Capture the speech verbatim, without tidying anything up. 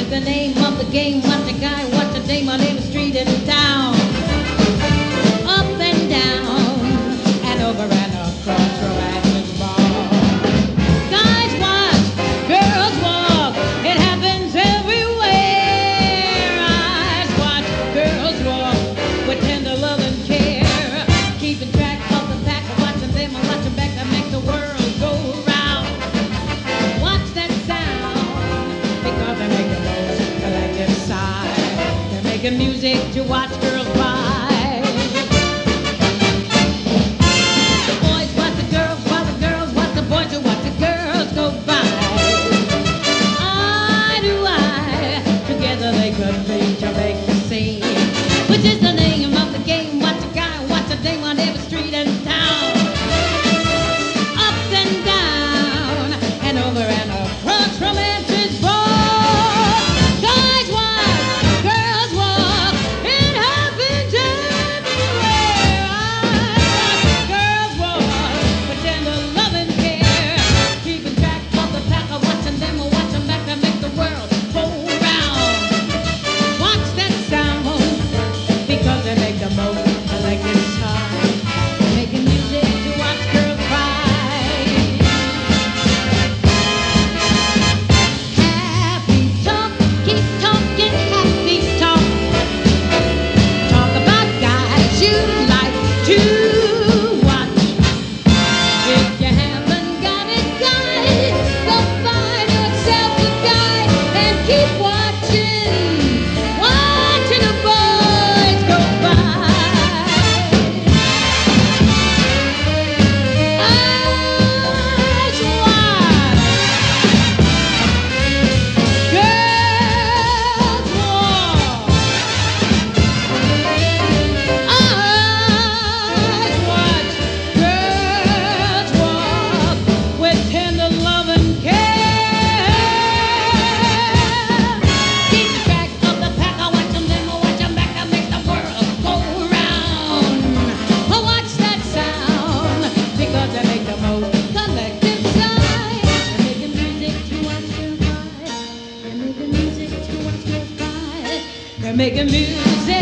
the name of the game. Watch a guy, watch a dame on every street in town. Up and down and over and across romantic bar. Guys watch, girls walk. It happens everywhere. Eyes watch, girls walk with tender love and care. Keeping track of the pack, watching them and watching back to make the world go round. Watch that sound because they make the most collective sigh. They're making music to watch girls cry. The boys watch the girls while the girls watch the boys who watch the girls go by. Eye to eye, together they could be to make the scene. Which is the name of the game? Watch a guy, watch a dame on every street in town. Up and down and over and across romance's road. Guys watch, girls walk. It happens everywhere. Eyes watch, girls walk with tender love and care. Keeping track of the pack of watching them or watching back to make the world go round. Watch that sound because they make the most collective sound. Making music to watch girls cry. Happy talk, keep talking happy talk. Talk about guys you like to watch. If you haven't got a guy, go find yourself a guy and keep watching, watching the boys go by. Eyes wide, girls walk. Eyes watch, girls walk with tender love and care. Keep track of the pack, I watch them, then I watch them back to make the world go round. I watch that sound because they make the most collective sigh. They're making music to watch girls cry. They're making music to watch girls cry. They're making music